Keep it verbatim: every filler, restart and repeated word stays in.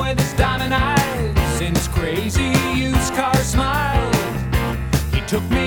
boy with his diamond eyes and his crazy used car smile. He took me